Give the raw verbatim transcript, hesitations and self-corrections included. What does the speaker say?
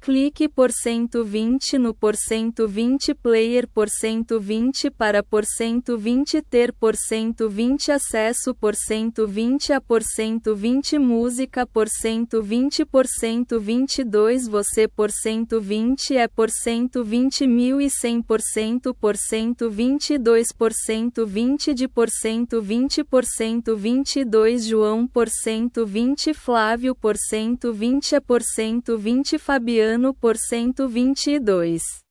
Clique por cento vinte no por cento vinte player por cento vinte para por cento vinte ter por cento vinte acesso por cento vinte a por cento vinte música por cento vinte por cento vinte e dois você por cento vinte é por cento vinte mil e cem por cento por cento vinte e dois por cento vinte de por cento vinte por cento vinte e dois João por cento vinte Flávio por cento vinte é por cento vinte Fabiano por cento vinte e dois